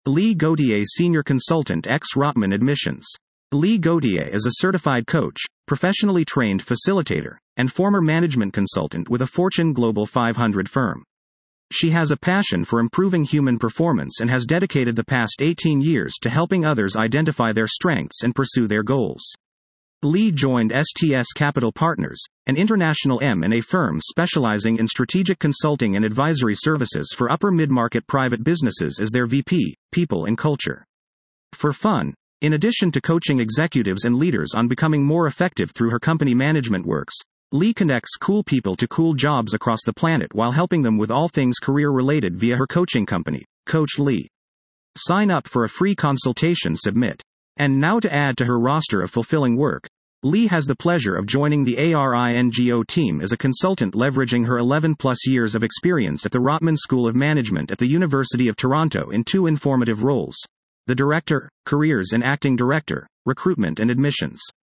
Lee Gauthier, Senior Consultant, ex-Rotman Admissions. Lee Gauthier is a certified coach, professionally trained facilitator, and former management consultant with a Fortune Global 500 firm. She has a passion for improving human performance and has dedicated the past 18 years to helping others identify their strengths and pursue their goals. Lee joined STS Capital Partners, an international M&A firm specializing in strategic consulting and advisory services for upper mid-market private businesses as their VP, People and Culture. For fun, in addition to coaching executives and leaders on becoming more effective through her company Management Works, Lee connects cool people to cool jobs across the planet while helping them with all things career-related via her coaching company, Coach Lee. Sign up for a free consultation. Submit. And now to add to her roster of fulfilling work, Lee has the pleasure of joining the ARINGO team as a consultant, leveraging her 11-plus years of experience at the Rotman School of Management at the University of Toronto in two informative roles: the Director, Careers, and Acting Director, Recruitment and Admissions.